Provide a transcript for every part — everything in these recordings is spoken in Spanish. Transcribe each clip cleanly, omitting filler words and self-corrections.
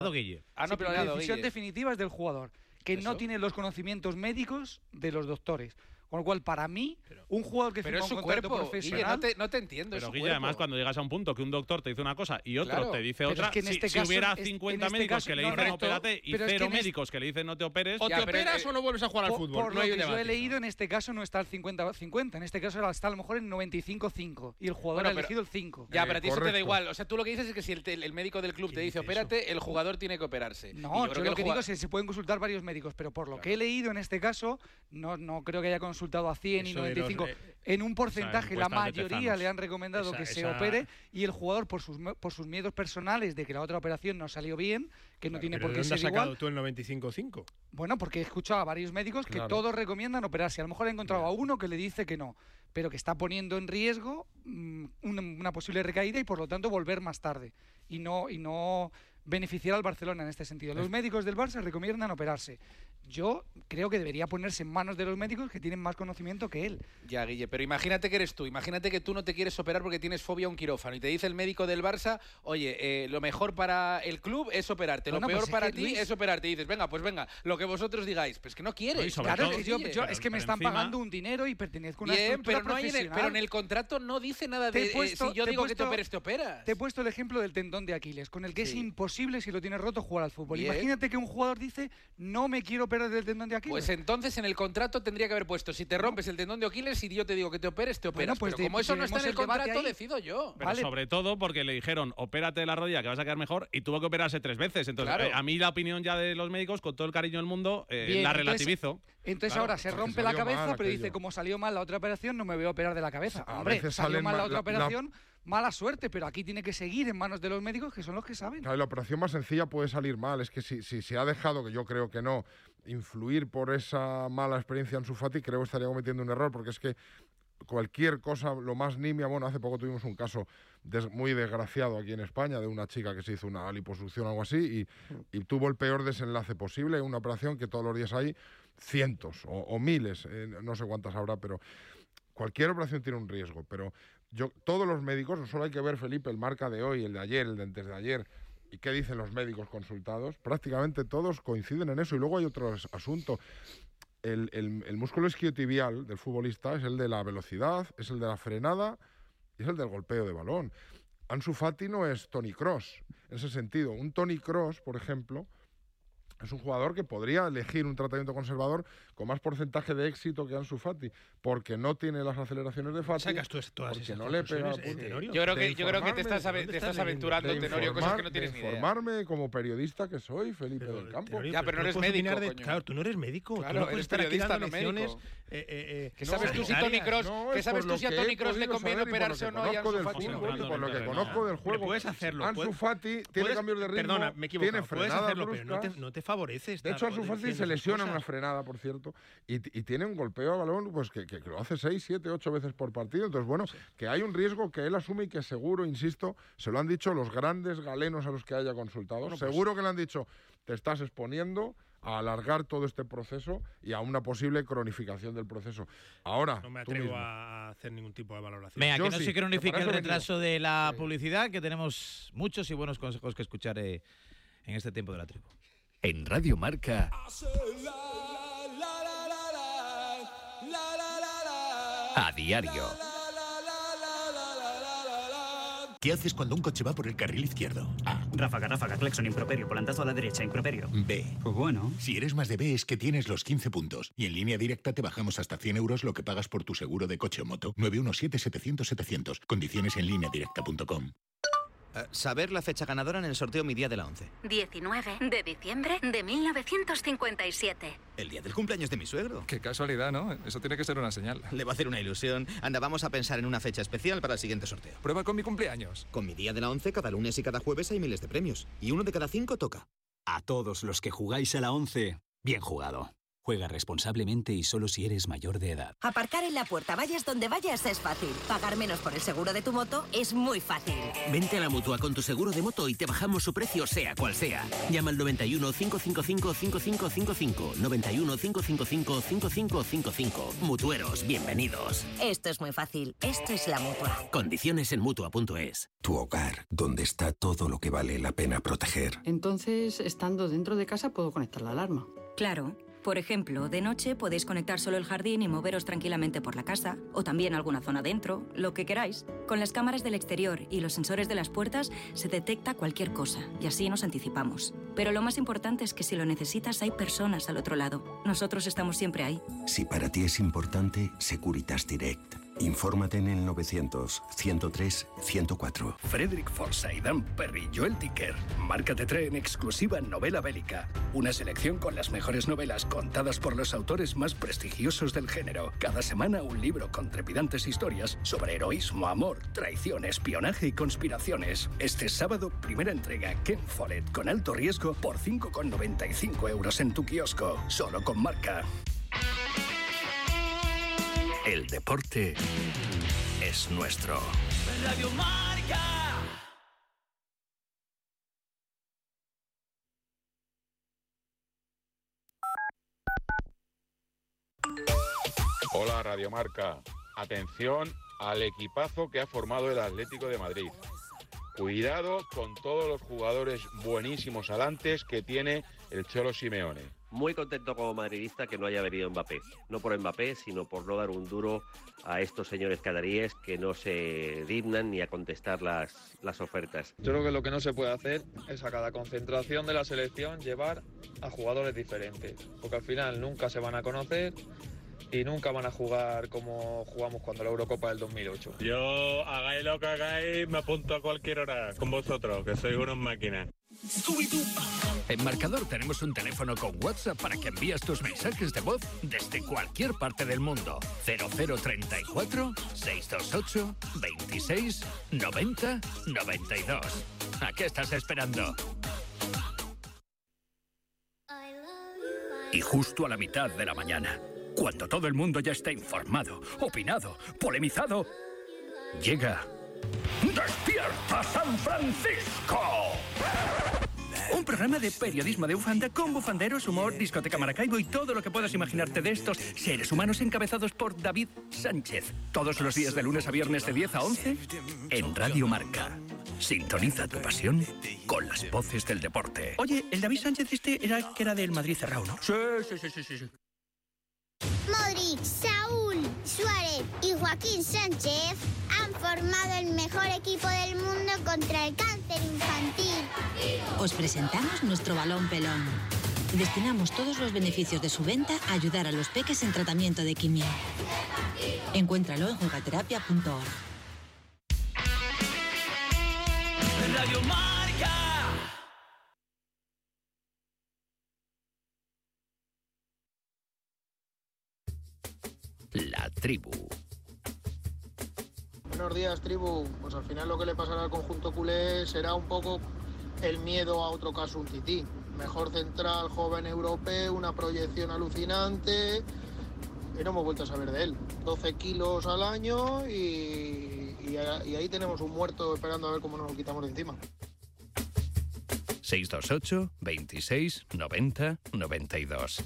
Guille. Pero la decisión definitiva es del jugador, que no tiene los conocimientos médicos de los doctores. Con lo cual, para mí, un jugador que firma un contrato profesional... Guille, no te entiendo. Pero Guille, además, cuando llegas a un punto que un doctor te dice una cosa y otro te dice otra, es que en este si caso, hubiera 50 médicos que le dicen opérate y 0 médicos que le dicen no te operes... O te operas o no vuelves a jugar al fútbol. Por lo que yo he leído, en este caso no está al 50-50. En este caso está a lo mejor en 95-5. Y el jugador ha elegido el 5. Ya, pero a ti eso te da igual. O sea, tú lo que dices es que si el médico del club te dice opérate, el jugador tiene que operarse. No, yo lo que digo es que se pueden consultar varios médicos, pero por lo que he leído en este caso, no creo que haya consultado a 100 y 95. En un porcentaje, la mayoría le han recomendado que se opere, y el jugador, por sus miedos personales de que la otra operación no salió bien, que no tiene por qué ser igual. ¿Dónde has sacado tú el 95-5? Bueno, porque he escuchado a varios médicos que todos recomiendan operarse. A lo mejor he encontrado a uno que le dice que no, pero que está poniendo en riesgo una posible recaída y por lo tanto volver más tarde y no beneficiar al Barcelona en este sentido. Los médicos del Barça recomiendan operarse. Yo creo que debería ponerse en manos de los médicos que tienen más conocimiento que él. Ya, Guille, pero imagínate que eres tú. Imagínate que tú no te quieres operar porque tienes fobia a un quirófano y te dice el médico del Barça, oye, lo mejor para el club es operarte, lo peor para ti es operarte. Y dices, venga, lo que vosotros digáis. Pues que no quieres. Claro, es que me están pagando un dinero y pertenezco a una estructura profesional. Pero en el contrato no dice nada de si yo digo que te operes, te operas. Te he puesto el ejemplo del tendón de Aquiles, con el que es imposible, si lo tienes roto, jugar al fútbol. Imagínate que un jugador dice, no me quiero operar del tendón de Aquiles. Pues entonces en el contrato tendría que haber puesto, si te rompes el tendón de Aquiles y yo te digo que te operes, te operas. Bueno, pero como eso no está en el contrato, decido yo. Pero sobre todo porque le dijeron, opérate de la rodilla que vas a quedar mejor, y tuvo que operarse 3 veces. Entonces, a mí la opinión ya de los médicos, con todo el cariño del mundo, la relativizo. Entonces ahora se rompe la cabeza, pero dice, como salió mal la otra operación, no me voy a operar de la cabeza. Hombre, salió mal la otra operación, mala suerte, pero aquí tiene que seguir en manos de los médicos, que son los que saben. Claro, la operación más sencilla puede salir mal. Es que si se ha dejado, que yo creo que no, influir por esa mala experiencia en Ansu Fati, creo que estaría cometiendo un error, porque es que cualquier cosa, lo más nimia, bueno, hace poco tuvimos un caso muy desgraciado aquí en España de una chica que se hizo una liposucción o algo así y tuvo el peor desenlace posible, una operación que todos los días hay cientos o miles, no sé cuántas habrá, pero cualquier operación tiene un riesgo. Pero todos los médicos, no solo hay que ver, Felipe, el Marca de hoy, el de ayer, el de antes de ayer, y qué dicen los médicos consultados, prácticamente todos coinciden en eso. Y luego hay otro asunto. El músculo isquiotibial del futbolista es el de la velocidad, es el de la frenada y es el del golpeo de balón. Ansu Fati no es Toni Kroos, en ese sentido. Un Toni Kroos, por ejemplo, es un jugador que podría elegir un tratamiento conservador con más porcentaje de éxito que Ansu Fati, porque no tiene las aceleraciones de Fati, ¿sacas tú todas porque esas no le pega. Yo creo que te estás aventurando, Tenorio, cosas que no tienes ni idea. Informarme como periodista que soy, Felipe del Campo. Tenorio, ya, pero no eres médico, claro, tú no eres médico. Claro, tú no puedes eres estar periodista, aquí dando no médico. ¿Qué sabes tú si Toni Kroos, ¿qué sabes tú si a Toni Kroos le conviene operarse o no? Y a Ansu Fati no. Por lo que conozco del juego, puedes hacerlo. Ansu Fati tiene cambios de ritmo, perdona, me equivoco, tiene frenadas bruscas, pero no te favorece. De hecho, Ansu Fati se lesiona en una frenada, por cierto, y tiene un golpeo a balón pues que lo hace 6, 7, 8 veces por partido. Entonces, bueno, que hay un riesgo que él asume y que seguro, insisto, se lo han dicho los grandes galenos a los que haya consultado. Bueno, seguro que le han dicho, te estás exponiendo a alargar todo este proceso y a una posible cronificación del proceso. Ahora, no me atrevo a hacer ningún tipo de valoración. Venga, que no se cronifique el retraso de la publicidad, que tenemos muchos y buenos consejos que escuchar en este tiempo de la tribu. En Radio Marca, a diario. ¿Qué haces cuando un coche va por el carril izquierdo? A. Ráfaga, claxon, improperio, volantazo a la derecha, improperio. B. Pues bueno. Si eres más de B es que tienes los 15 puntos. Y en Línea Directa te bajamos hasta 100 euros lo que pagas por tu seguro de coche o moto. 917-700-700. Condiciones en lineadirecta.com. Saber la fecha ganadora en el sorteo Mi Día de la 11. 19 de diciembre de 1957. El día del cumpleaños de mi suegro. Qué casualidad, ¿no? Eso tiene que ser una señal. Le va a hacer una ilusión. Anda, vamos a pensar en una fecha especial para el siguiente sorteo. Prueba con mi cumpleaños. Con Mi Día de la 11, cada lunes y cada jueves hay miles de premios. Y uno de cada 5 toca. A todos los que jugáis a la 11, bien jugado. Juega responsablemente y solo si eres mayor de edad. Aparcar en la puerta, vayas donde vayas, es fácil. Pagar menos por el seguro de tu moto es muy fácil. Vente a la Mutua con tu seguro de moto y te bajamos su precio sea cual sea. Llama al 91 555 5555. 91 555 5555. Mutueros, bienvenidos. Esto es muy fácil. Esto es la Mutua. Condiciones en Mutua.es. Tu hogar, donde está todo lo que vale la pena proteger. Entonces, estando dentro de casa, puedo conectar la alarma. Claro. Por ejemplo, de noche podéis conectar solo el jardín y moveros tranquilamente por la casa, o también alguna zona dentro, lo que queráis. Con las cámaras del exterior y los sensores de las puertas se detecta cualquier cosa, y así nos anticipamos. Pero lo más importante es que si lo necesitas hay personas al otro lado. Nosotros estamos siempre ahí. Si para ti es importante, Securitas Direct. Infórmate en el 900-103-104. Frederick Forsyth, Dan Perry, Joel Dicker. Marca te trae en exclusiva Novela Bélica. Una selección con las mejores novelas contadas por los autores más prestigiosos del género. Cada semana un libro con trepidantes historias sobre heroísmo, amor, traición, espionaje y conspiraciones. Este sábado, primera entrega, Ken Follett, con alto riesgo por 5,95 € en tu kiosco. Solo con Marca. El deporte es nuestro. Radio Marca. Hola Radio Marca. Atención al equipazo que ha formado el Atlético de Madrid. Cuidado con todos los jugadores buenísimos alantes que tiene el Cholo Simeone. Muy contento como madridista que no haya venido Mbappé. No por Mbappé, sino por no dar un duro a estos señores cataríes que no se dignan ni a contestar las ofertas. Yo creo que lo que no se puede hacer es a cada concentración de la selección llevar a jugadores diferentes, porque al final nunca se van a conocer y nunca van a jugar como jugamos cuando la Eurocopa del 2008. Yo, hagáis lo que hagáis, me apunto a cualquier hora con vosotros, que sois unos máquinas. En Marcador tenemos un teléfono con WhatsApp para que envíes tus mensajes de voz desde cualquier parte del mundo. 0034 628 26 90 92. ¿A qué estás esperando? Y justo a la mitad de la mañana, cuando todo el mundo ya está informado, opinado, polemizado, llega ¡Despierta San Francisco! Un programa de periodismo de bufanda con bufanderos, humor, discoteca Maracaibo y todo lo que puedas imaginarte de estos seres humanos encabezados por David Sánchez. Todos los días de lunes a viernes de 10 a 11 en Radio Marca. Sintoniza tu pasión con las voces del deporte. Oye, el David Sánchez era del Madrid cerrado, ¿no? Sí. Modric, Saúl, Suárez y Joaquín Sánchez han formado el mejor equipo del mundo contra el cáncer infantil. Os presentamos nuestro balón pelón. Destinamos todos los beneficios de su venta a ayudar a los peques en tratamiento de quimio. Encuéntralo en jugaterapia.org. Radio Marca. La tribu. Buenos días, tribu. Pues al final lo que le pasará al conjunto culé será un poco el miedo a otro caso un tití. Mejor central, joven europeo, una proyección alucinante y no hemos vuelto a saber de él. 12 kilos al año y ahí tenemos un muerto esperando a ver cómo nos lo quitamos de encima. 628 26 90 92.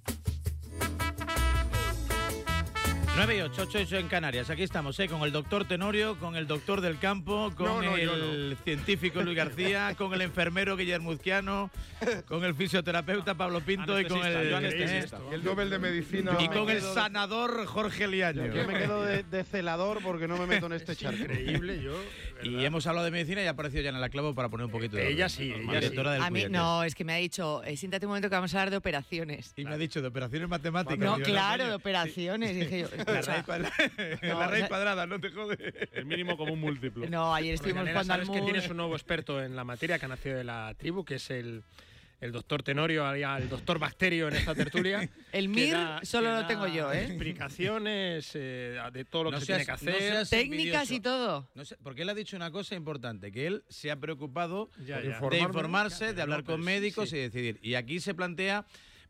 9 y 8 en Canarias. Aquí estamos, con el doctor Tenorio, con el doctor del campo, con el científico Luis García, con el enfermero Guillermo Uzquiano, con el fisioterapeuta Pablo Pinto y con el Nobel de Medicina. Y con el sanador Jorge Liaño. Yo me quedo de celador porque no me meto en este charco. Increíble, yo. Y hemos hablado de medicina y ha aparecido ya en la clavo para poner un poquito de... Ella sí. A mí no, es que me ha dicho, siéntate un momento que vamos a hablar de operaciones. Y me ha dicho, de operaciones matemáticas. No, claro, de operaciones. Sí. Dije yo, la raíz cuadrada, no te jode. El mínimo común múltiplo. No, ayer estuvimos jugando al que tienes un nuevo experto en la materia que ha nacido de la tribu, que es el doctor Tenorio, el doctor Bacterio en esta tertulia. El MIR solo lo tengo yo, explicaciones de todo lo que se tiene que hacer. Técnicas y todo. No sé, porque él ha dicho una cosa importante, que él se ha preocupado de informarse, de hablar con médicos y decidir. Y aquí se plantea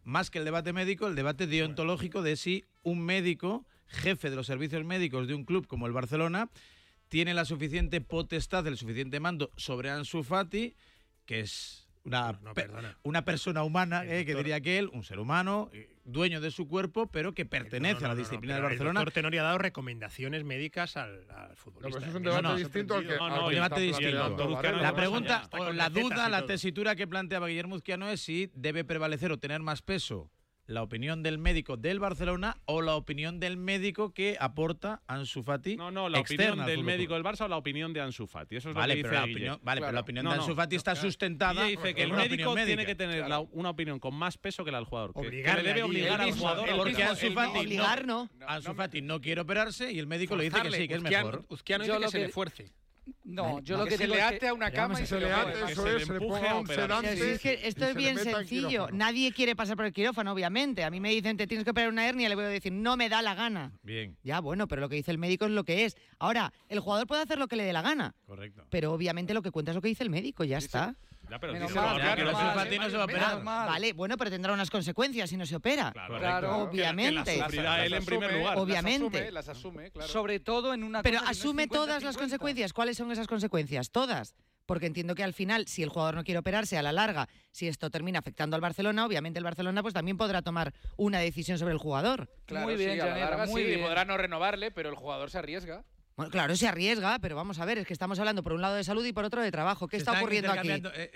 más que el debate médico, el debate deontológico de si un médico, jefe de los servicios médicos de un club como el Barcelona, tiene la suficiente potestad, el suficiente mando sobre Ansu Fati, que es una persona humana, que diría que él, un ser humano, dueño de su cuerpo, pero que pertenece a la disciplina del Barcelona. El doctor Tenorio ha dado recomendaciones médicas al futbolista. Eso es un debate distinto al que... un debate distinto. La pregunta, o la duda, la tesitura que planteaba Guillermo Uzquiano es si debe prevalecer o tener más peso la opinión del médico del Barcelona o la opinión del médico que aporta Ansu Fati. No, la opinión del médico del Barça o la opinión de Ansu Fati. Eso es lo que dice Guille. Pero la opinión de Ansu Fati está sustentada. Y dice que el médico tiene que tener una opinión con más peso que la del jugador. Que le debe obligar al jugador. Porque Ansu Fati no quiere operarse y el médico le dice que sí, que es mejor. Uzquiano dice que se le fuerce. No, yo lo que se le ate a una cama y se le ate, eso es, se le ponga un sedante. Es que esto es bien sencillo. Nadie quiere pasar por el quirófano, obviamente. A mí me dicen, te tienes que operar una hernia, le voy a decir, no me da la gana. Bien. Ya, bueno, pero lo que dice el médico es lo que es. Ahora, el jugador puede hacer lo que le dé la gana. Correcto. Pero obviamente lo que cuenta es lo que dice el médico, ya está. Ya, pero que Ansu Fati no se va a operar. Vale, bueno, pero tendrá unas consecuencias si no se opera. Claro. Obviamente. Que las sufrirá él en primer lugar. Obviamente. Las asume, claro. Sobre todo en una Pero asume todas las consecuencias. ¿Cuáles son esas consecuencias? Todas. Porque entiendo que al final, si el jugador no quiere operarse, a la larga, si esto termina afectando al Barcelona, obviamente el Barcelona pues también podrá tomar una decisión sobre el jugador. Claro, muy bien, Janela, muy bien. Podrá no renovarle, pero el jugador se arriesga. Bueno, claro, se arriesga, pero vamos a ver, es que estamos hablando por un lado de salud y por otro de trabajo. ¿Qué está ocurriendo aquí?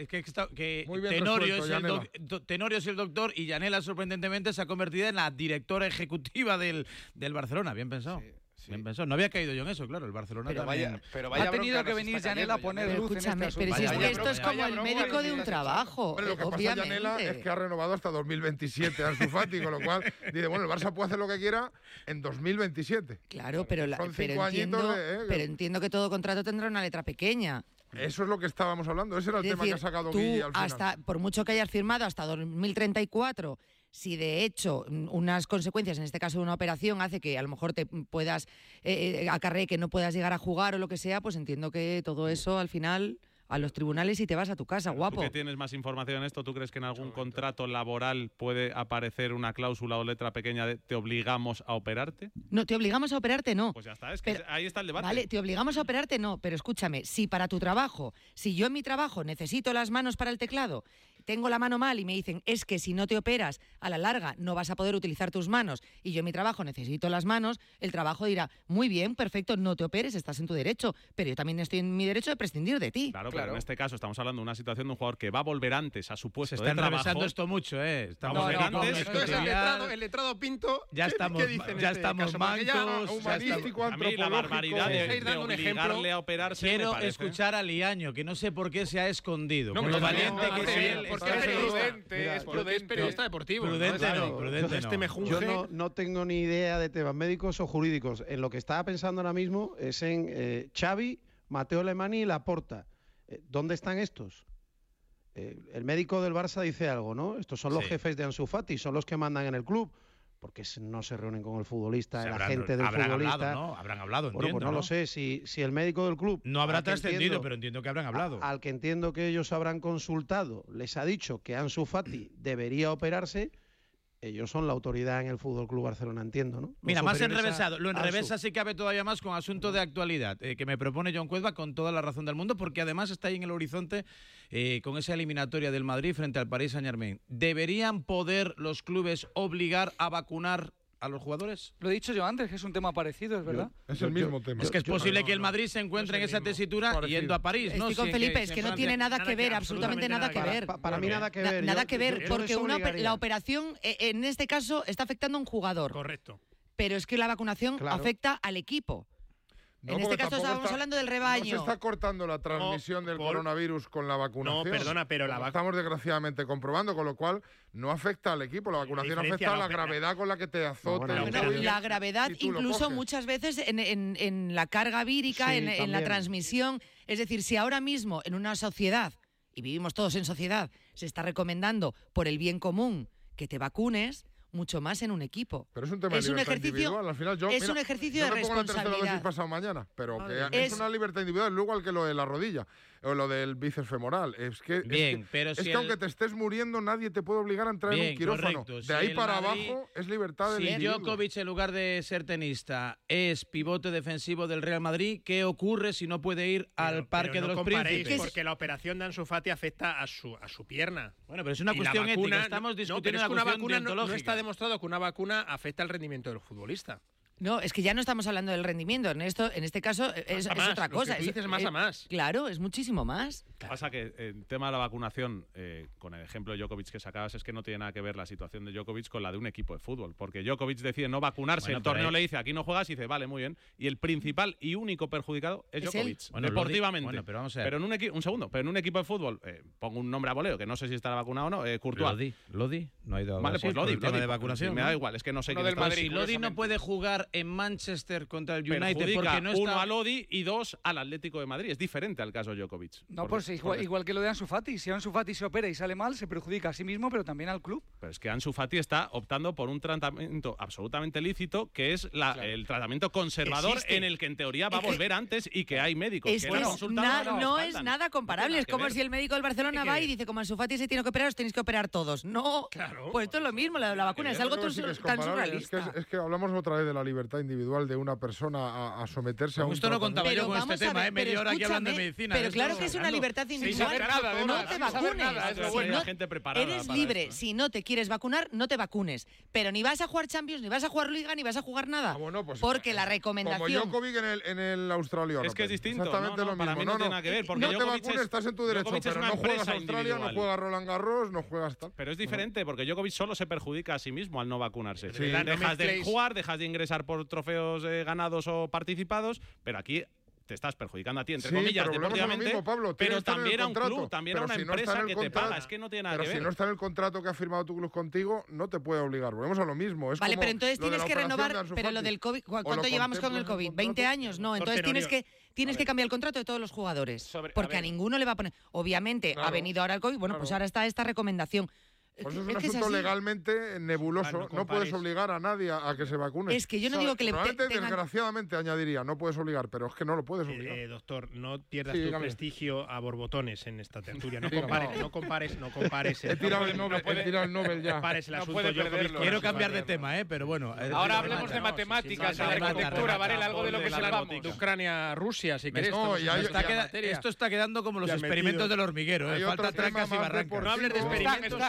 Tenorio es el doctor y Janela, sorprendentemente, se ha convertido en la directora ejecutiva del Barcelona. Bien pensado. Sí. Bien pensado. No había caído yo en eso, claro. El Barcelona también. Ha tenido que venir Janela a poner luz en este asunto. Pero si es que esto es como el médico de un trabajo. Pero lo que pasa, Janela, es que ha renovado hasta 2027 Ansu Fati, con lo cual dice, bueno, el Barça puede hacer lo que quiera en 2027. Claro, pero entiendo que todo contrato tendrá una letra pequeña. Eso es lo que estábamos hablando. Ese era el tema que ha sacado Guille al final. Por mucho que hayas firmado hasta 2034, si de hecho unas consecuencias, en este caso de una operación, hace que a lo mejor te puedas acarree que no puedas llegar a jugar o lo que sea, pues entiendo que todo eso al final a los tribunales y te vas a tu casa, guapo. ¿Tú que tienes más información en esto? ¿Tú crees que en algún contrato laboral puede aparecer una cláusula o letra pequeña de te obligamos a operarte? No, te obligamos a operarte, no. Pues ya está, es que ahí está el debate. Vale, te obligamos a operarte, no, pero escúchame, si para tu trabajo, si yo en mi trabajo necesito las manos para el teclado, tengo la mano mal y me dicen, es que si no te operas, a la larga no vas a poder utilizar tus manos y yo en mi trabajo necesito las manos, el trabajo dirá, muy bien, perfecto, no te operes, estás en tu derecho, pero yo también estoy en mi derecho de prescindir de ti. Claro, pero en este caso estamos hablando de una situación de un jugador que va a volver antes a su puesto de trabajo. Se está enrevesando esto mucho, Estamos antes. El letrado Pinto, ya estamos mancos. Humanístico, a mí la barbaridad de obligarle a operarse. Quiero escuchar a Liaño, que no sé por qué se ha escondido. Con lo valiente que es él. Es periodista deportivo. Prudente no. Yo no tengo ni idea de temas médicos o jurídicos. En lo que estaba pensando ahora mismo es en Xavi, Mateo Alemany y Laporta. ¿Dónde están estos? El médico del Barça dice algo, ¿no? Estos son los jefes de Ansu Fati, son los que mandan en el club. Porque no se reúnen con el futbolista, el agente del futbolista. Hablado, ¿no? Habrán hablado, bueno, pues no lo sé. Si el médico del club... No habrá trascendido, pero entiendo que habrán hablado. Al que entiendo que ellos habrán consultado, les ha dicho que Ansu Fati debería operarse. Ellos son la autoridad en el Fútbol Club Barcelona, entiendo, ¿no? Mira, más enrevesado. Lo enrevesa sí cabe todavía más con asunto de actualidad, que me propone John Cuezba con toda la razón del mundo, porque además está ahí en el horizonte con esa eliminatoria del Madrid frente al Paris Saint-Germain. ¿Deberían poder los clubes obligar a vacunar a los jugadores? Lo he dicho yo antes, que es un tema parecido, es verdad. Es el mismo tema. Es que es posible que el Madrid se encuentre en esa tesitura yendo a París, ¿no? Estoy con Felipe, es que no tiene nada que ver, absolutamente nada que ver. Para mí nada que ver. Nada que ver, porque la operación, en este caso, está afectando a un jugador. Correcto. Pero es que la vacunación afecta al equipo. No, en este caso estábamos hablando del rebaño. No se está cortando la transmisión del coronavirus con la vacunación. No, perdona, pero la estamos desgraciadamente comprobando, con lo cual no afecta al equipo. La vacunación afecta a la gravedad con la que te azote. La gravedad, incluso muchas veces en la carga vírica, en la transmisión. Es decir, si ahora mismo en una sociedad, y vivimos todos en sociedad, se está recomendando por el bien común que te vacunes, mucho más en un equipo. Pero es un tema de libertad individual. Al final un ejercicio de responsabilidad. Yo me pongo la tercera dosis pasado mañana, pero que es una libertad individual, igual que lo de la rodilla. lo del bíceps femoral. Es que aunque te estés muriendo, nadie te puede obligar a entrar en un quirófano. Correcto. De ahí para abajo es libertad del individuo. Si Djokovic, en lugar de ser tenista, es pivote defensivo del Real Madrid, ¿qué ocurre si no puede ir al Parque de los Príncipes? Porque la operación de Ansu Fati afecta a su pierna. Bueno, pero es una cuestión ética. Estamos discutiendo una cuestión no está demostrado que una vacuna afecta al rendimiento del futbolista. No, es que ya no estamos hablando del rendimiento. En este caso es otra cosa. Lo que dices más a más. Claro, es muchísimo más. Pasa que el tema de la vacunación, con el ejemplo de Djokovic que sacabas, es que no tiene nada que ver la situación de Djokovic con la de un equipo de fútbol. Porque Djokovic decide no vacunarse, el torneo le dice aquí no juegas y dice vale, muy bien. Y el principal y único perjudicado es Djokovic, deportivamente. Pero vamos a ver. Pero en un equipo de fútbol, pongo un nombre a voleo, que no sé si estará vacunado o no, Courtois. Lodi, no ha ido a Vale, pues Lodi, de vacunación. Me da igual, es que no sé quién está. Si Lodi no puede jugar en Manchester contra el United porque no está... uno a Lodi y 2 al Atlético de Madrid. Es diferente al caso de Djokovic. No, pues igual que lo de Ansu Fati. Si Ansu Fati se opera y sale mal, se perjudica a sí mismo, pero también al club. Pero es que Ansu Fati está optando por un tratamiento absolutamente lícito, que es el tratamiento conservador en el que en teoría va a volver antes y que hay médicos que no es nada comparable. Es como si el médico del Barcelona va y dice, como Ansu Fati se tiene que operar, os tenéis que operar todos. No, pues esto es lo mismo. La vacuna es algo tan surrealista. Es que hablamos otra vez de la libertad individual de una persona a someterse a un esto no contaba yo con este tema, media hora aquí hablando de medicina. Pero claro que es una libertad individual. No te vacunes. Eres libre. Si no te quieres vacunar, no te vacunes. Pero ni vas a jugar Champions, ni vas a jugar Liga, ni vas a jugar nada. Porque la recomendación... Como Djokovic en el Australiano. Es que es distinto. Exactamente lo mismo. Para mí no tiene nada que ver. Porque no te vacunes, estás en tu derecho. Pero no juegas Australia, no juegas Roland Garros, no juegas tal. Pero es diferente, porque Djokovic solo se perjudica a sí mismo al no vacunarse. Dejas de jugar, dejas de ingresar por trofeos ganados o participados, pero aquí te estás perjudicando a ti, entre comillas, deportivamente, mismo, Pablo, pero también a un club, también a una empresa que te paga. Es que no tiene nada que ver. Pero si no está en el contrato que ha firmado tu club contigo, no te puede obligar. Volvemos a lo mismo. Vale, pero entonces tienes que renovar. Pero lo del COVID, ¿cuánto llevamos con el COVID? ¿20 años? No, entonces tienes que cambiar el contrato de todos los jugadores. Porque a ninguno le va a poner. Obviamente, ha venido ahora el COVID, bueno, pues ahora está esta recomendación. Pues es un asunto legalmente nebuloso. No puedes obligar a nadie a que se vacune. Es que yo no digo que desgraciadamente, añadiría, no puedes obligar, pero es que no lo puedes obligar. Doctor, no pierdas tu prestigio a borbotones en esta tertulia. No compares. He tirado el Nobel ya. Quiero cambiar de tema, pero bueno. Ahora hablemos de matemáticas, de arquitectura, Varela, algo de lo que salvamos. De Ucrania, Rusia, si queréis. Esto está quedando como los experimentos del hormiguero. Falta trancas y barrancas. No hables de experimentos.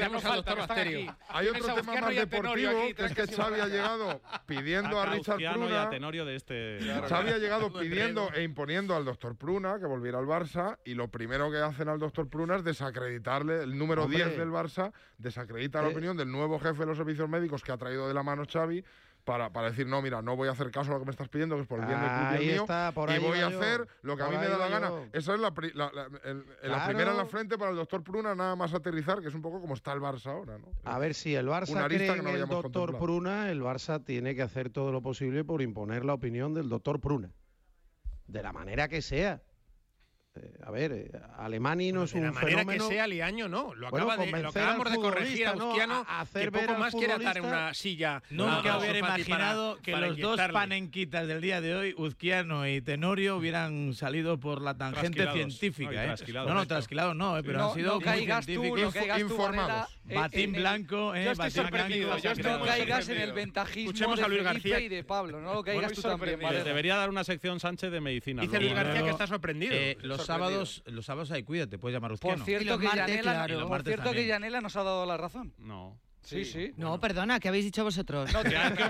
Hay otro tema más deportivo, que es que Xavi ha llegado pidiendo a Richard Pruna. Xavi ha llegado pidiendo e imponiendo al doctor Pruna que volviera al Barça, y lo primero que hacen al doctor Pruna es desacreditarle. El número 10 del Barça desacredita la opinión del nuevo jefe de los servicios médicos que ha traído de la mano Xavi para decir, no, mira, no voy a hacer caso a lo que me estás pidiendo, que es por el bien del club y mío, y voy a hacer lo que a mí me da la gana. Esa es la primera en la frente para el doctor Pruna, nada más aterrizar, que es un poco como está el Barça ahora, ¿no? A ver, si el Barça cree en el doctor Pruna, el Barça tiene que hacer todo lo posible por imponer la opinión del doctor Pruna, de la manera que sea. A ver, Alemani no es un fenómeno. De la manera que sea, Liaño no. Lo acabamos de corregir a Uzquiano, que poco más quiere atar en una silla. Nunca hubiera imaginado que los dos panenquitas del día de hoy, Uzquiano y Tenorio, hubieran salido por la tangente científica. No, trasquilados no, pero han sido muy científicos. Informados. Batín blanco, Yo estoy sorprendido. No caigas en el ventajismo de Felipe y de Pablo. No lo caigas tú también. Debería dar una sección Sánchez de medicina. Dice Luis García que está sorprendido. Los sábados hay cuídate, puedes llamar Uzquiano. Por cierto, que Yanela nos ha dado la razón. No. Sí. No, perdona, ¿qué habéis dicho vosotros? No,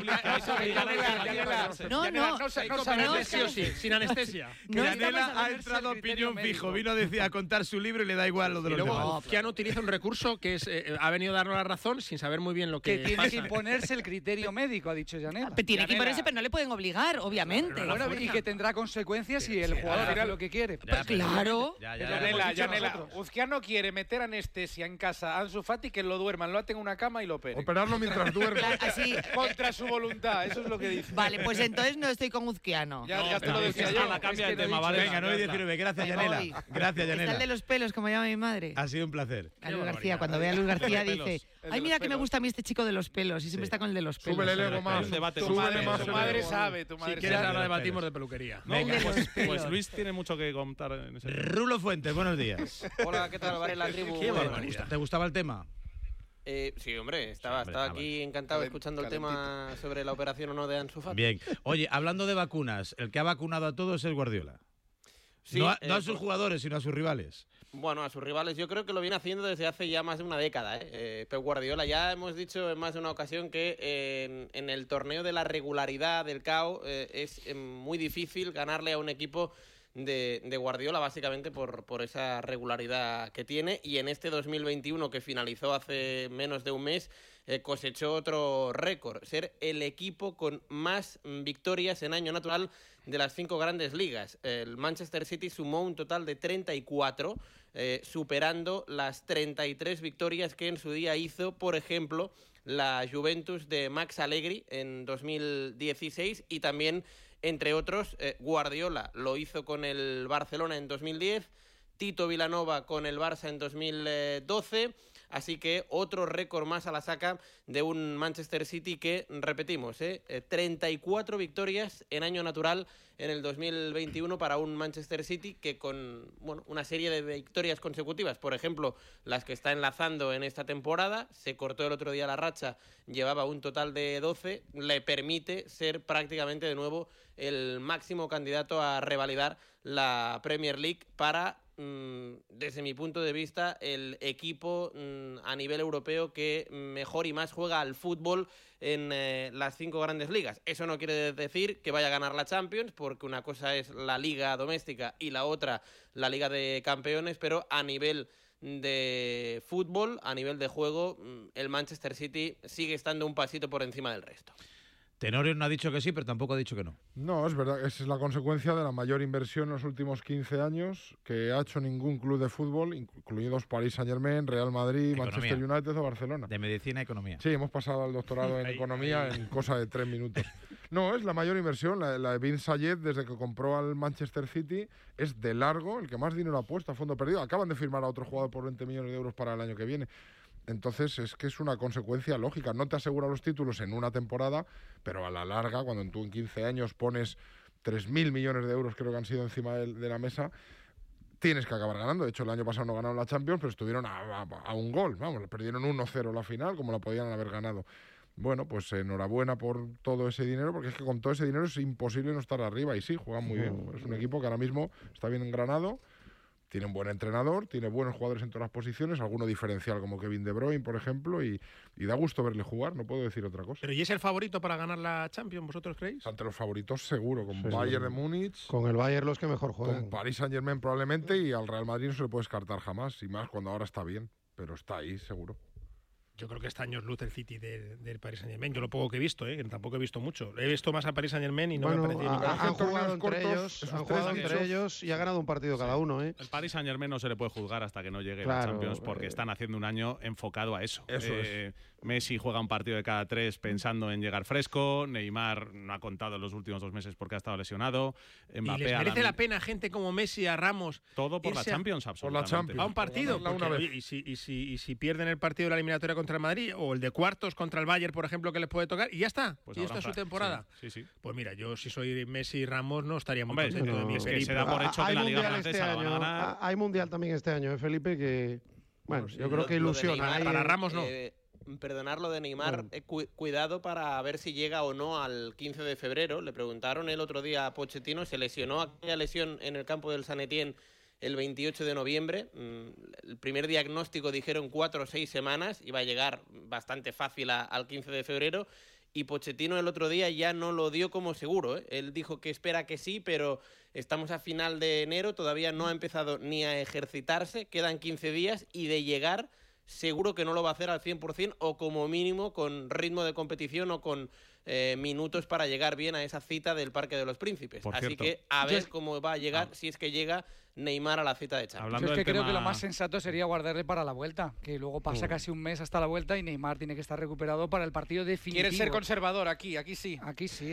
sin anestesia. Yanela ha entrado a opinión fijo, vino a contar su libro y le da igual lo de los demás. Luego Uzquiano utiliza un recurso que es ha venido a darnos la razón sin saber muy bien lo que pasa. Tiene que imponerse el criterio médico, ha dicho Yanela. Tiene que imponerse, pero no le pueden obligar, obviamente. Bueno, y que tendrá consecuencias si el jugador hace lo que quiere. Claro. Yanela, Uzquiano quiere meter anestesia en casa a Ansu Fati, que lo duerman, lo aten en una cama y lo opere. Operarlo mientras duerme. Así, contra su voluntad, eso es lo que dice. Vale, pues entonces no estoy con Uzquiano. Ya te lo decía yo. Cambia de tema, vale. Venga, 9:19. Gracias, Yanela. Gracias, Está el Yanela. de los pelos, como llama mi madre. Ha sido un placer. A Luis García, cuando ve a Luis García dice, ay, mira que me gusta a mí este chico de los pelos, y siempre está con el de los pelos. Súbele el ego más. Tu madre sabe. Si quieres, ahora debatimos de peluquería. Venga, pues Luis tiene mucho que contar en ese tema. Rulo Fuentes, buenos días. Hola, ¿qué tal? Vale, la tribu. Qué barbaridad. ¿Te gustaba el tema? Sí, hombre, estaba aquí encantado escuchando el tema sobre la operación o no de Ansu Fati. Bien. Oye, hablando de vacunas, el que ha vacunado a todos es Guardiola. Sí, no a sus jugadores, sino a sus rivales. Bueno, a sus rivales yo creo que lo viene haciendo desde hace ya más de una década. Pep Guardiola, ya hemos dicho en más de una ocasión que en el torneo de la regularidad del CAO es muy difícil ganarle a un equipo de Guardiola, básicamente por esa regularidad que tiene, y en este 2021 que finalizó hace menos de un mes cosechó otro récord, ser el equipo con más victorias en año natural de las 5 grandes ligas. El Manchester City sumó un total de 34, superando las 33 victorias que en su día hizo, por ejemplo, la Juventus de Max Allegri en 2016, y también, entre otros, Guardiola lo hizo con el Barcelona en 2010, Tito Vilanova con el Barça en 2012, así que otro récord más a la saca de un Manchester City que, repetimos, 34 victorias en año natural en el 2021 para un Manchester City que con una serie de victorias consecutivas, por ejemplo, las que está enlazando en esta temporada, se cortó el otro día la racha, llevaba un total de 12, le permite ser prácticamente de nuevo el máximo candidato a revalidar la Premier League para, desde mi punto de vista, el equipo a nivel europeo que mejor y más juega al fútbol en las 5 grandes ligas. Eso no quiere decir que vaya a ganar la Champions, porque una cosa es la liga doméstica y la otra la Liga de Campeones, pero a nivel de fútbol, a nivel de juego, el Manchester City sigue estando un pasito por encima del resto. Tenorio no ha dicho que sí, pero tampoco ha dicho que no. No, es verdad, esa es la consecuencia de la mayor inversión en los últimos 15 años que ha hecho ningún club de fútbol, incluidos Paris Saint-Germain, Real Madrid, Economía. Manchester United o Barcelona. De medicina y economía. Sí, hemos pasado al doctorado en economía en cosa de 3 minutos. No, es la mayor inversión, la de Bin Zayed, desde que compró al Manchester City, es de largo el que más dinero ha puesto a fondo perdido. Acaban de firmar a otro jugador por 20 millones de euros para el año que viene. Entonces es que es una consecuencia lógica. No te asegura los títulos en una temporada, pero a la larga, cuando tú en 15 años pones 3.000 millones de euros, creo que han sido encima de la mesa, tienes que acabar ganando. De hecho, el año pasado no ganaron la Champions, pero estuvieron a un gol. Vamos, perdieron 1-0 la final, como la podían haber ganado. Bueno, pues enhorabuena por todo ese dinero, porque es que con todo ese dinero es imposible no estar arriba. Y sí, juegan muy bien. Es un equipo que ahora mismo está bien engranado. Tiene un buen entrenador, tiene buenos jugadores en todas las posiciones, alguno diferencial como Kevin De Bruyne, por ejemplo, y da gusto verle jugar, no puedo decir otra cosa. ¿Pero y es el favorito para ganar la Champions, vosotros creéis? Ante los favoritos seguro, con Bayern de Múnich. Con el Bayern los que mejor juegan. Con Paris Saint-Germain probablemente, y al Real Madrid no se le puede descartar jamás, y más cuando ahora está bien, pero está ahí seguro. Yo creo que está años luz el City del Paris Saint-Germain. Yo lo poco que he visto, que tampoco he visto mucho. He visto más al Paris Saint-Germain y no me parece... Han jugado entre ellos y ha ganado un partido cada uno. El Paris Saint-Germain no se le puede juzgar hasta que no llegue la Champions, porque están haciendo un año enfocado a eso. Messi juega un partido de cada 3 pensando en llegar fresco. Neymar no ha contado en los últimos 2 meses porque ha estado lesionado. Mbappé, ¿y les merece la pena gente como Messi, a Ramos? Todo por la Champions, absolutamente. A un partido. Y si pierden el partido de la eliminatoria contra el Madrid, o el de cuartos contra el Bayern, por ejemplo, que les puede tocar, y ya está. Pues y esta es su temporada. Sí. Pues mira, yo si soy Messi y Ramos no estaría muy contento de mi Felipe. Se da por hecho que la Liga Francesa la van a ganar. Hay Mundial también este año, Felipe, que... Bueno, yo creo que ilusiona. Para Ramos no. Perdonar lo de Neymar, cuidado para ver si llega o no al 15 de febrero. Le preguntaron el otro día a Pochettino, se lesionó aquella lesión en el campo del San Etienne el 28 de noviembre. El primer diagnóstico dijeron 4 o 6 semanas, iba a llegar bastante fácil al 15 de febrero, y Pochettino el otro día ya no lo dio como seguro. Él dijo que espera que sí, pero estamos a final de enero, todavía no ha empezado ni a ejercitarse, quedan 15 días, y de llegar seguro que no lo va a hacer al 100%, o como mínimo con ritmo de competición o con minutos para llegar bien a esa cita del Parque de los Príncipes. Así que a ver cómo va a llegar, si es que llega Neymar a la cita de Champions. Yo es que creo que lo más sensato sería guardarle para la vuelta, que luego pasa casi un mes hasta la vuelta y Neymar tiene que estar recuperado para el partido definitivo. Quieres ser conservador aquí sí. Aquí sí.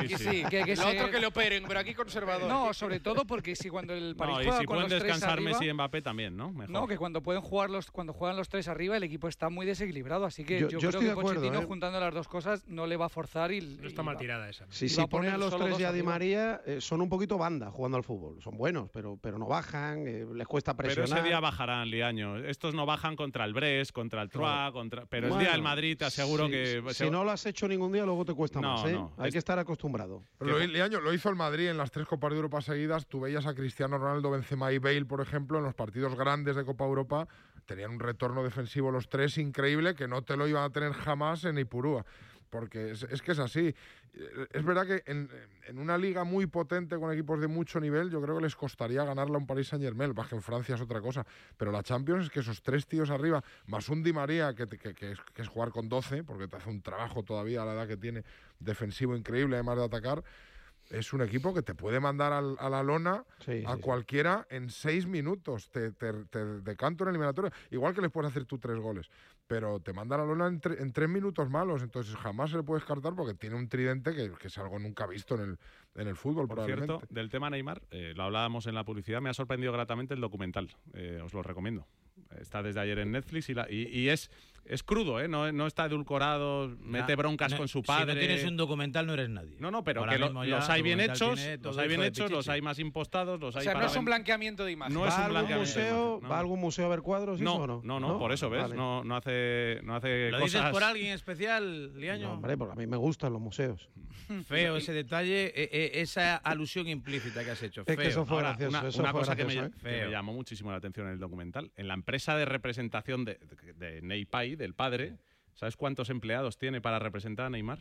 Lo otro que le operen, pero aquí conservador. No, sobre todo porque si cuando el París juega con los tres pueden descansar arriba, Messi y Mbappé también, ¿no? Mejor. No, que cuando juegan los tres arriba, el equipo está muy desequilibrado, así que yo creo que Pochettino juntando las dos cosas no le va a forzar y no está mal tirada esa. Si pone a los tres y a Di María, son un poquito banda jugando al fútbol. Son buenos, pero no bajan, les cuesta presionar. Pero ese día bajarán, Liaño. Estos no bajan contra el Brest, contra el Troyes, pero el día del Madrid te aseguro que... Si no lo has hecho ningún día, luego te cuesta más, ¿eh? Hay que estar acostumbrado. Pero Liaño, lo hizo el Madrid en las 3 Copas de Europa seguidas. Tú veías a Cristiano Ronaldo, Benzema y Bale, por ejemplo, en los partidos grandes de Copa Europa. Tenían un retorno defensivo los tres increíble que no te lo iban a tener jamás en Ipurúa. Porque es que es así. Es verdad que en una liga muy potente con equipos de mucho nivel, yo creo que les costaría ganarla a un Paris Saint-Germain, bajo en Francia es otra cosa. Pero la Champions es que esos 3 tíos arriba, más un Di María, que es jugar con 12, porque te hace un trabajo todavía a la edad que tiene, defensivo increíble, además de atacar. Es un equipo que te puede mandar a la lona a cualquiera en 6 minutos. Te decanto en eliminatoria. Igual que les puedes hacer tú 3 goles. Pero te manda a la lona en 3 minutos malos. Entonces jamás se le puede descartar porque tiene un tridente que es algo nunca visto en el fútbol. Por cierto, del tema Neymar, lo hablábamos en la publicidad, me ha sorprendido gratamente el documental. Os lo recomiendo. Está desde ayer en Netflix y es crudo, ¿eh? No está edulcorado, mete broncas con su padre. Si no tienes un documental no eres nadie. No, pero que los hay bien hechos, los hay más impostados, los hay no es un blanqueamiento de imagen. No es un blanqueamiento. ¿Va a algún museo a ver cuadros? No, por eso, ¿ves? Vale. No hace ¿Lo cosas... dices por alguien especial, Liaño? No, hombre, porque a mí me gustan los museos. Feo ese detalle, esa alusión implícita que has hecho. Feo. Es que eso fue gracioso. Una cosa que me llamó muchísimo la atención en el documental. En la empresa de representación de Neypai, del padre, ¿sabes cuántos empleados tiene para representar a Neymar?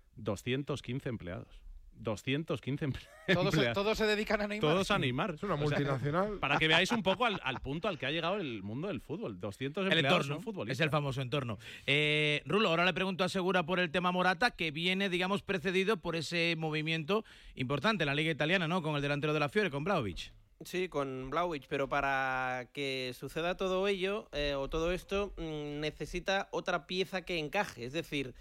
215 empleados. 215 empleados. Todos se dedican a Neymar. Todos a Neymar. Es una multinacional. Para que veáis un poco al punto al que ha llegado el mundo del fútbol. 200 empleados son futbolistas. Es el famoso entorno. Rulo, ahora le pregunto a Segura por el tema Morata, que viene, digamos, precedido por ese movimiento importante en la Liga Italiana, ¿no? Con el delantero de la Fiore, con Vlahovic. Sí, con Vlahovic, pero para que suceda todo ello o todo esto necesita otra pieza que encaje. Es decir,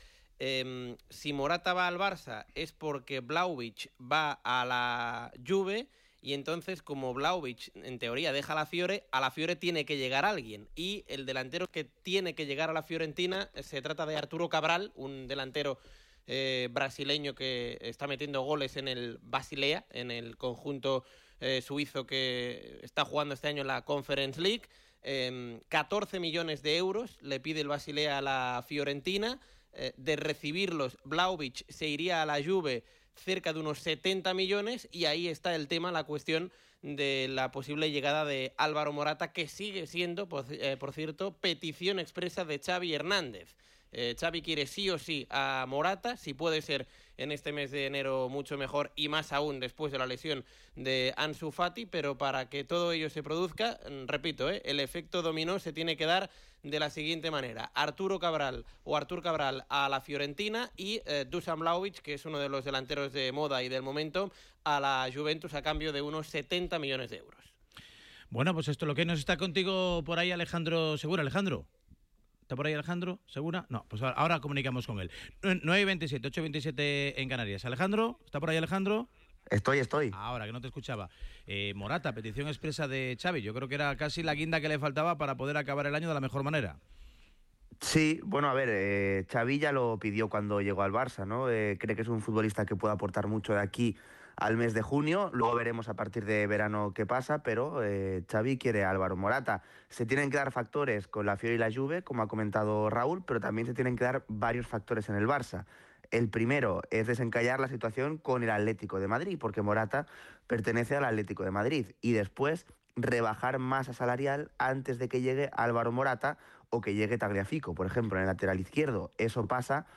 si Morata va al Barça es porque Vlahovic va a la Juve y entonces como Vlahovic en teoría deja a la Fiore tiene que llegar alguien y el delantero que tiene que llegar a la Fiorentina se trata de Arturo Cabral, un delantero brasileño que está metiendo goles en el Basilea, en el conjunto suizo que está jugando este año en la Conference League. 14 millones de euros le pide el Basilea a la Fiorentina. De recibirlos, Vlahovic se iría a la Juve cerca de unos 70 millones y ahí está el tema, la cuestión de la posible llegada de Álvaro Morata, que sigue siendo, por cierto, petición expresa de Xavi Hernández. Xavi quiere sí o sí a Morata, si puede ser en este mes de enero mucho mejor y más aún después de la lesión de Ansu Fati, pero para que todo ello se produzca, repito, el efecto dominó se tiene que dar de la siguiente manera: Artur Cabral a la Fiorentina y Dusan Vlahovic, que es uno de los delanteros de moda y del momento, a la Juventus a cambio de unos 70 millones de euros. Bueno, pues esto es lo que nos está contigo por ahí Alejandro Segura. Alejandro, ¿está por ahí Alejandro Segura? No, pues ahora comunicamos con él. 9:27, 8:27 en Canarias. Alejandro, ¿está por ahí Alejandro? Estoy. Ahora, que no te escuchaba. Morata, petición expresa de Xavi. Yo creo que era casi la guinda que le faltaba para poder acabar el año de la mejor manera. Sí, bueno, a ver, Xavi ya lo pidió cuando llegó al Barça, ¿no? Cree que es un futbolista que puede aportar mucho de aquí al mes de junio. Luego veremos a partir de verano qué pasa, pero Xavi quiere a Álvaro Morata. Se tienen que dar factores con la Fiore y la Juve, como ha comentado Raúl, pero también se tienen que dar varios factores en el Barça. El primero es desencallar la situación con el Atlético de Madrid, porque Morata pertenece al Atlético de Madrid, y después rebajar masa salarial antes de que llegue Álvaro Morata o que llegue Tagliafico, por ejemplo, en el lateral izquierdo. Eso pasa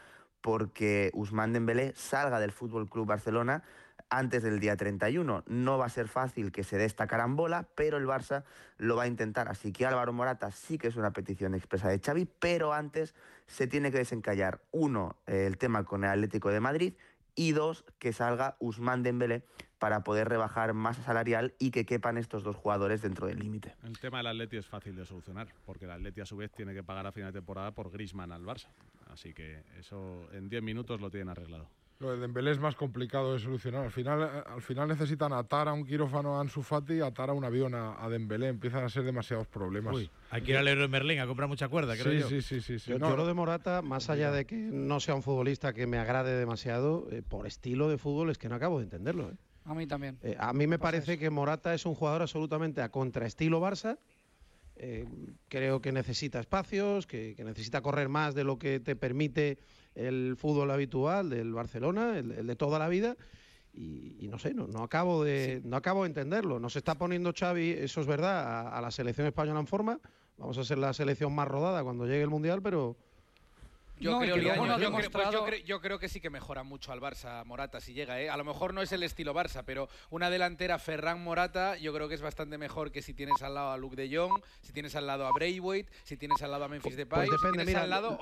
porque Ousmane Dembélé salga del FC Barcelona antes del día 31. No va a ser fácil que se dé esta carambola, pero el Barça lo va a intentar. Así que Álvaro Morata sí que es una petición expresa de Xavi, pero antes se tiene que desencallar, 1, el tema con el Atlético de Madrid, y 2, que salga Ousmane Dembélé para poder rebajar masa salarial y que quepan estos dos jugadores dentro del límite. El tema del Atleti es fácil de solucionar, porque el Atleti a su vez tiene que pagar a final de temporada por Griezmann al Barça. Así que eso en 10 minutos lo tienen arreglado. Lo de Dembélé es más complicado de solucionar. Al final necesitan atar a un quirófano a Ansu Fati y atar a un avión a Dembélé. Empiezan a ser demasiados problemas. Uy, hay que ir al Leroy Merlin a comprar mucha cuerda, creo yo. Sí. Yo lo de Morata, más allá de que no sea un futbolista que me agrade demasiado, por estilo de fútbol es que no acabo de entenderlo. A mí también. A mí me parece que Morata es un jugador absolutamente a contraestilo Barça. Creo que necesita espacios, que necesita correr más de lo que te permite el fútbol habitual del Barcelona, el de toda la vida, y no sé, no acabo de entenderlo. Nos está poniendo Xavi, eso es verdad, a la selección española en forma. Vamos a ser la selección más rodada cuando llegue el Mundial, pero... Yo creo que sí que mejora mucho al Barça Morata si llega, ¿eh? A lo mejor no es el estilo Barça, pero una delantera Ferran Morata yo creo que es bastante mejor que si tienes al lado a Luke de Jong, si tienes al lado a Braithwaite, si tienes al lado a Memphis Depay, pues depende, si tienes al lado